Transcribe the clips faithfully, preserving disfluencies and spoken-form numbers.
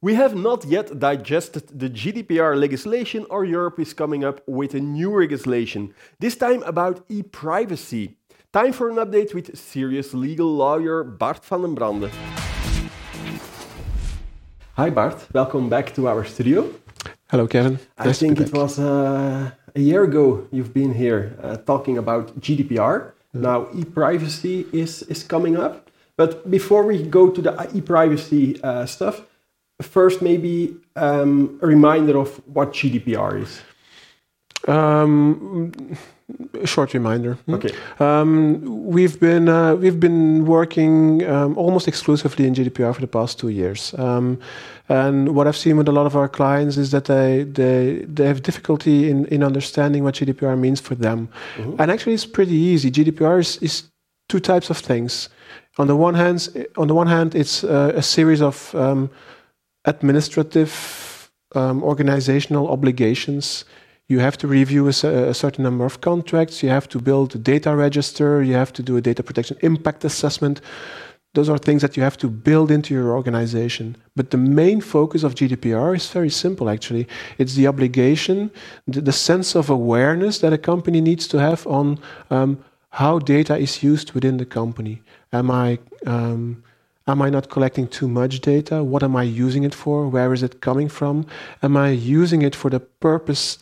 We have not yet digested the G D P R legislation, or Europe is coming up with a new legislation, this time about e-privacy. Time for an update with serious legal lawyer Bart van den Brande. Hi Bart, welcome back to our studio. Hello Kevin. I Nice think to be it back. was uh, a year ago you've been here uh, talking about G D P R. Mm. Now e-privacy is, is coming up. But before we go to the e-privacy uh, stuff, first maybe um, a reminder of what G D P R is. Um, a short reminder. Okay. Um, we've been uh, we've been working um, almost exclusively in G D P R for the past two years, um, and what I've seen with a lot of our clients is that they they, they have difficulty in, in understanding what G D P R means for them. Mm-hmm. And actually, it's pretty easy. G D P R is, is two types of things. On the one hand, on the one hand, it's uh, a series of um, administrative, um, organizational obligations. You have to review a, a certain number of contracts, you have to build a data register, you have to do a data protection impact assessment. Those are things that you have to build into your organization. But the main focus of G D P R is very simple, actually. It's the obligation, the, the sense of awareness that a company needs to have on um, how data is used within the company. Am I... Um, Am I not collecting too much data? What am I using it for? Where is it coming from? Am I using it for the purpose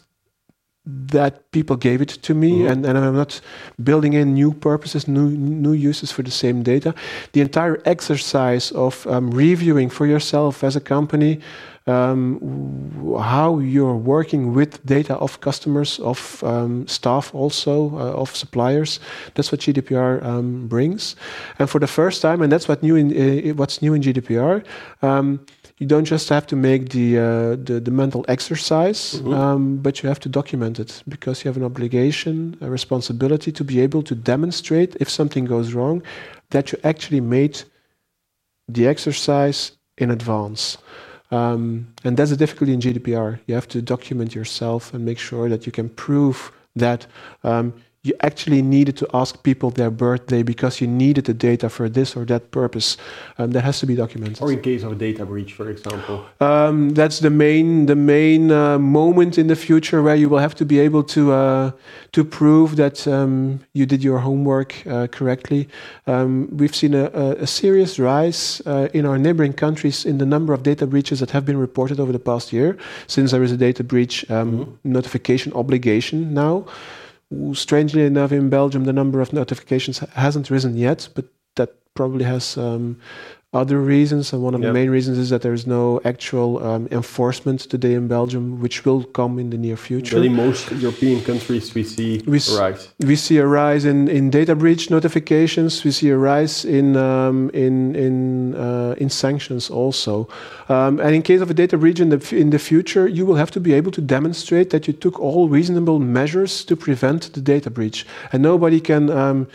that people gave it to me? Mm-hmm. and, and I'm not building in new purposes, new new uses for the same data. The entire exercise of um, reviewing for yourself as a company um, w- how you're working with data of customers, of um, staff also, uh, of suppliers, that's what G D P R um, brings. And for the first time, and that's what new in, uh, what's new in G D P R, um, you don't just have to make the uh, the, the mental exercise, mm-hmm. um, but you have to document it, because you have an obligation, a responsibility to be able to demonstrate, if something goes wrong, that you actually made the exercise in advance. Um, and that's the difficulty in G D P R. You have to document yourself and make sure that you can prove that um, you actually needed to ask people their birthday because you needed the data for this or that purpose. Um, that has to be documented. Or in case of a data breach, for example. Um, that's the main the main uh, moment in the future where you will have to be able to uh, to prove that um, you did your homework uh, correctly. Um, we've seen a, a, a serious rise uh, in our neighboring countries in the number of data breaches that have been reported over the past year, since there is a data breach um, mm-hmm. notification obligation now. Strangely enough, in Belgium, the number of notifications hasn't risen yet, but that probably has um, other reasons. And one of yep. the main reasons is that there is no actual um, enforcement today in Belgium, which will come in the near future. But in most European countries, we see we a rise. We see a rise in, in data breach notifications. We see a rise in um, in in uh, in sanctions also. Um, and in case of a data breach in the f- in the future, you will have to be able to demonstrate that you took all reasonable measures to prevent the data breach. And nobody can. Um,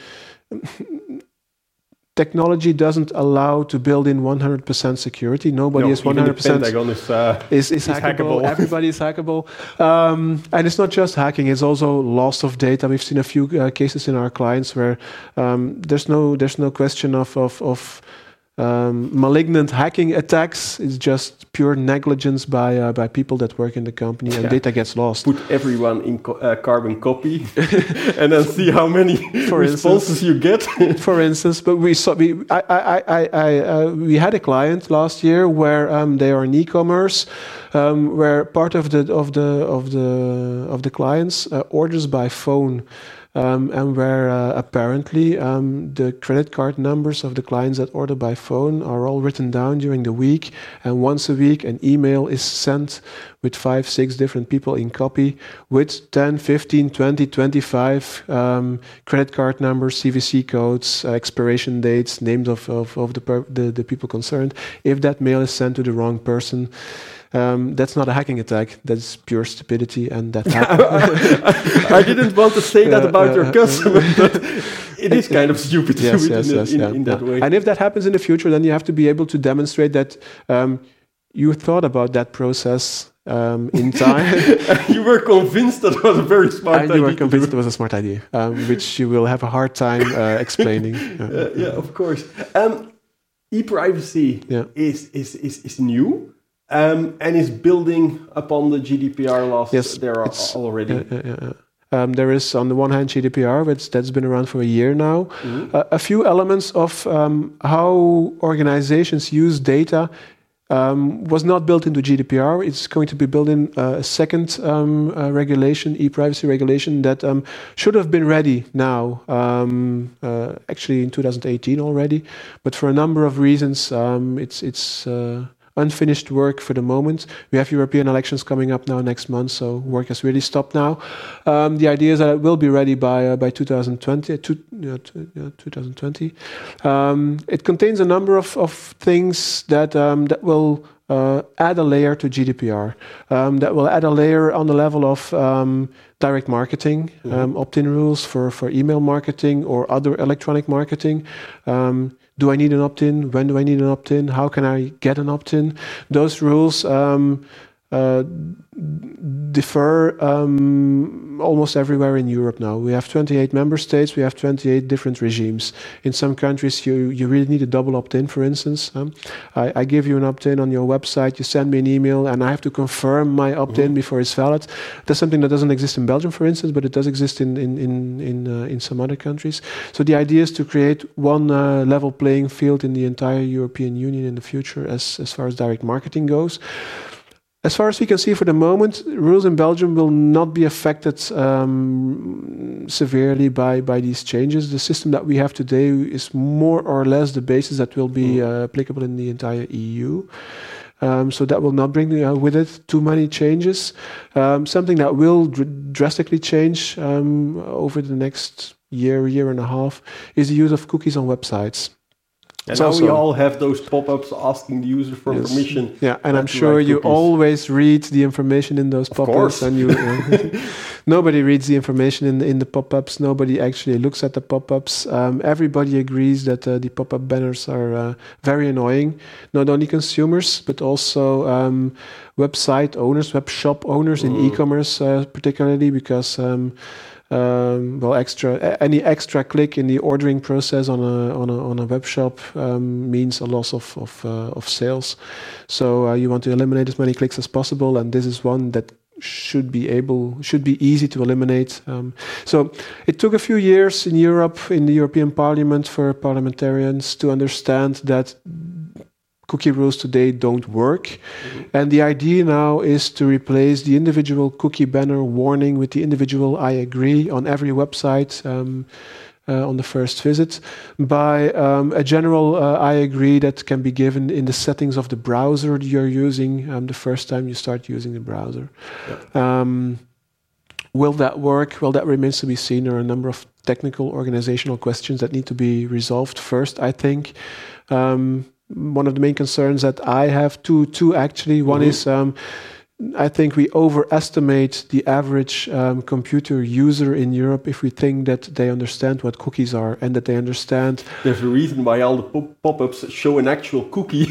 Technology doesn't allow to build in one hundred percent security. Nobody no, is one hundred percent. Even the Pentagon is, uh, is, is, is hackable. hackable. Everybody is hackable. Um, and it's not just hacking, it's also loss of data. We've seen a few uh, cases in our clients where um, there's no there's no question of, of, of um, malignant hacking attacks. It's just pure negligence by uh, by people that work in the company, and yeah. data gets lost. Put everyone in co- uh, carbon copy and then see how many for responses instance, you get. For instance, but we saw we I I I, I uh, we had a client last year where um, they are in e-commerce, um, where part of the of the of the of the clients uh, orders by phone. Um, and where uh, apparently um, the credit card numbers of the clients that order by phone are all written down during the week, and once a week an email is sent with five, six different people in copy with ten, fifteen, twenty, twenty-five um, credit card numbers, C V C codes, uh, expiration dates, names of, of, of the, per- the, the people concerned. If that mail is sent to the wrong person, Um, that's not a hacking attack. That's pure stupidity, and that happened. I, I didn't want to say that about uh, your customer, but it is kind of stupid to yes, do yes, it in, yes, in, yeah, in that yeah. way. And if that happens in the future, then you have to be able to demonstrate that um, you thought about that process um, in time. You were convinced that it was a very smart and idea. You were convinced it was a smart idea, um, which you will have a hard time uh, explaining. Uh, yeah, of course. Um, e-privacy yeah. is, is, is, is new. Um, and is building upon the G D P R laws Yes, there are it's- already. Yeah, yeah, yeah. Um, there is, on the one hand, G D P R, which that's been around for a year now. Mhm. Uh, a few elements of um, how organizations use data um, was not built into G D P R. It's going to be built in uh, a second um, uh, regulation, e-privacy regulation, that um, should have been ready now, um, uh, actually in two thousand eighteen already. But for a number of reasons, um, it's it's. Uh, unfinished work for the moment. We have European elections coming up now next month, so work has really stopped now. Um, the idea is that it will be ready by uh, by two thousand twenty. Two, yeah, two, yeah, twenty twenty. Um, it contains a number of, of things that um, that will uh, add a layer to G D P R. Um, that will add a layer on the level of um, direct marketing, Mhm. um, opt-in rules for, for email marketing or other electronic marketing. Um, Do I need an opt-in? When do I need an opt-in? How can I get an opt-in? Those rules um, uh, differ um, almost everywhere in Europe now. We have twenty-eight member states. We have twenty-eight different regimes. In some countries, you, you really need a double opt-in, for instance. Um, I, I give you an opt-in on your website. You send me an email, and I have to confirm my opt-in Mhm. before it's valid. That's something that doesn't exist in Belgium, for instance, but it does exist in in in in, uh, in some other countries. So the idea is to create one uh, level playing field in the entire European Union in the future, as as far as direct marketing goes. As far as we can see for the moment, rules in Belgium will not be affected um, severely by, by these changes. The system that we have today is more or less the basis that will be uh, applicable in the entire E U. Um, so that will not bring uh, with it too many changes. Um, something that will dr- drastically change um, over the next year, year and a half, is the use of cookies on websites. And So- now we so- all have those pop-ups asking the user for Yes. permission. Yeah, and I'm not to sure write you cookies. always read the information in those Of pop-ups, course. and you. Uh, nobody reads the information in in the pop-ups. Nobody actually looks at the pop-ups. Um, everybody agrees that uh, the pop-up banners are uh, very annoying. Not only consumers, but also um, website owners, web shop owners in Mm. e-commerce, uh, particularly because. Um, Um, well, extra a- any extra click in the ordering process on a on a on a web shop um, means a loss of of, uh, of sales. So uh, you want to eliminate as many clicks as possible, and this is one that should be able should be easy to eliminate. Um, so it took a few years in Europe, in the European Parliament, for parliamentarians to understand that cookie rules today don't work. Mhm. And the idea now is to replace the individual cookie banner warning with the individual I agree on every website um, uh, on the first visit by um, a general uh, I agree that can be given in the settings of the browser you're using um, the first time you start using the browser. Um, will that work? Well, that remains to be seen. There are a number of technical organizational questions that need to be resolved first, I think. Um, one of the main concerns that I have, two, two actually. One Mhm. is um, I think we overestimate the average um, computer user in Europe if we think that they understand what cookies are and that they understand. There's a reason why all the pop- pop-ups show an actual cookie.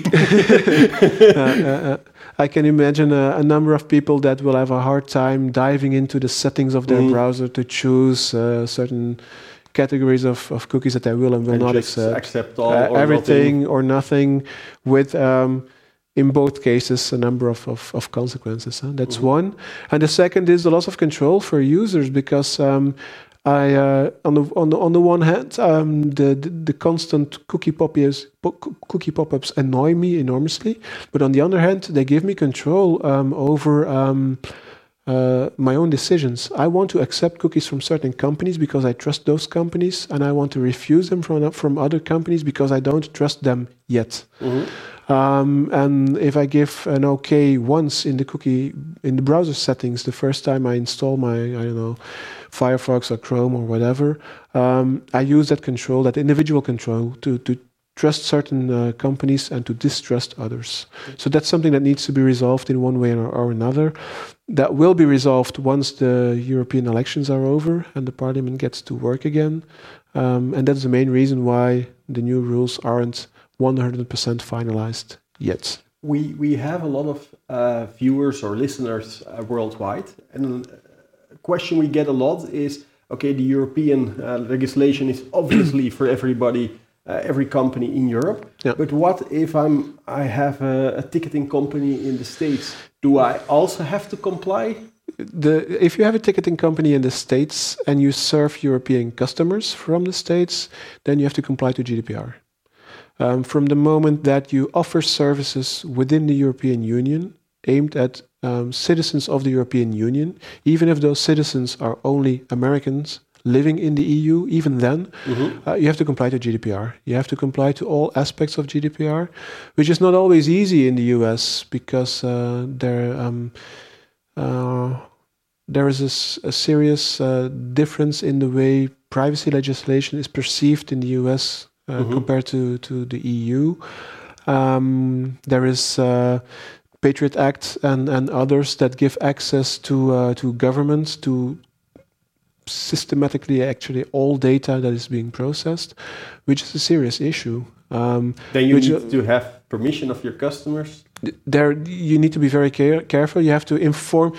uh, uh, uh, I can imagine a, a number of people that will have a hard time diving into the settings of their Mhm. browser to choose uh, certain categories of, of cookies that they will and will And not just accept. accept all Uh, or everything nothing. or nothing, with um, in both cases a number of, of, of consequences. Huh? That's Mhm. one. And the second is the loss of control for users, because um, I uh, on the on the on the one hand, um, the, the the constant cookie pop-ups po- cookie pop-ups annoy me enormously, but on the other hand, they give me control um, over. Um, Uh, my own decisions. I want to accept cookies from certain companies because I trust those companies, and I want to refuse them from from other companies because I don't trust them yet. Mhm. Um, and if I give an okay once in the cookie in the browser settings the first time I install my I don't know Firefox or Chrome or whatever, um, I use that control, that individual control, to to trust certain uh, companies and to distrust others. So that's something that needs to be resolved in one way or, or another. That will be resolved once the European elections are over and the Parliament gets to work again. Um, and that's the main reason why the new rules aren't one hundred percent finalized yet. We we have a lot of uh, viewers or listeners uh, worldwide, and a question we get a lot is: okay, the European uh, legislation is obviously for everybody uh, every company in Europe. Yeah. But what if I'm I have a, a ticketing company in the States? Do I also have to comply? The, if you have a ticketing company in the States and you serve European customers from the States, then you have to comply to G D P R. Um, from the moment that you offer services within the European Union aimed at um, citizens of the European Union, even if those citizens are only Americans living in the E U, even then, mm-hmm. uh, you have to comply to G D P R. You have to comply to all aspects of G D P R, which is not always easy in the U S because uh, there, um, uh, there is a, a serious uh, difference in the way privacy legislation is perceived in the U S uh, mm-hmm. compared to, to the E U. Um, there is uh, Patriot Act and, and others that give access to uh, to governments to systematically actually all data that is being processed, which is a serious issue. Um, then you need uh, to have permission of your customers. There, you need to be very care- careful. You have to inform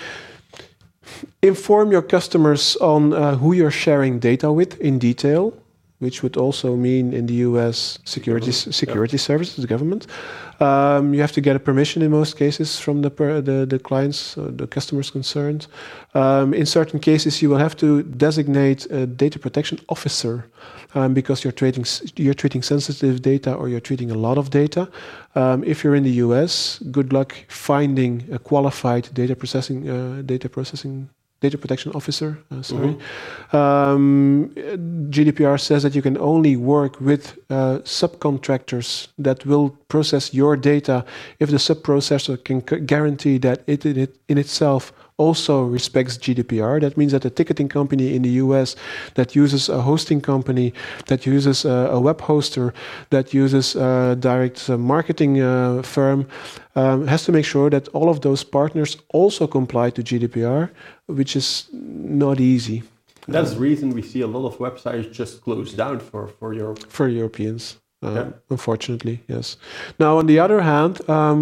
inform your customers on uh, who you're sharing data with in detail, which would also mean in the U S security security yeah. services, the government. Um, you have to get a permission in most cases from the per, the, the clients, uh, the customers concerned. Um, in certain cases, you will have to designate a data protection officer um, because you're treating you're treating sensitive data or you're treating a lot of data. Um, if you're in the U S, good luck finding a qualified data processing uh, data processing. Data protection officer, uh, sorry. Mm-hmm. Um, G D P R says that you can only work with uh, subcontractors that will process your data if the sub-processor can c- guarantee that it in, it in itself also respects G D P R. That means that a ticketing company in the U S that uses a hosting company, that uses a, a web hoster, that uses a direct uh, marketing uh, firm, um, has to make sure that all of those partners also comply to G D P R, which is not easy. That's the reason we see a lot of websites just close down for, for Europe. For Europeans. Uh, yeah. Unfortunately, yes. Now, on the other hand,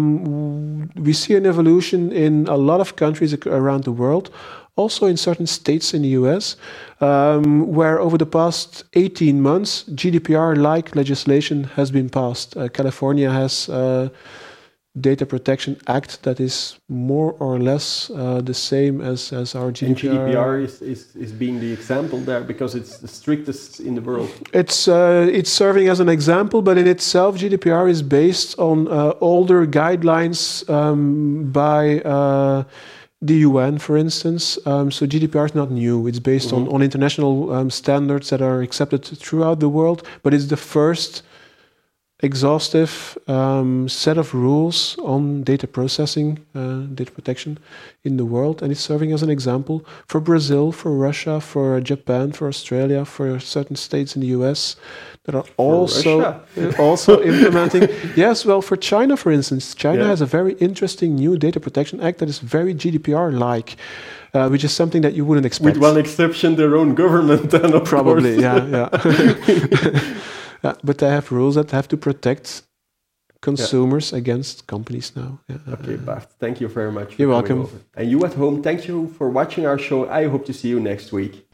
um, we see an evolution in a lot of countries around the world, also in certain states in the U S, um, where over the past eighteen months, G D P R-like legislation has been passed. Uh, California has a Data Protection Act that is more or less uh, the same as, as our G D P R. And G D P R is, is, is being the example there because it's the strictest in the world. It's uh, it's serving as an example, but in itself, G D P R is based on uh, older guidelines um, by uh, the U N, for instance. Um, so G D P R is not new. It's based mm-hmm. on, on international um, standards that are accepted throughout the world, but it's the first exhaustive um, set of rules on data processing, uh, data protection in the world, and it's serving as an example for Brazil, for Russia, for Japan, for Australia, for certain states in the U S that are for also also implementing. Yes, well, for China, for instance, China yeah. has a very interesting new Data Protection Act that is very G D P R-like. Uh, which is something that you wouldn't expect. With one exception, their own government, then of Probably, course. yeah, yeah. Yeah, but they have rules that have to protect consumers yeah. against companies now. Yeah. Okay, Bart, thank you very much. You're welcome. Over. And you at home, thank you for watching our show. I hope to see you next week.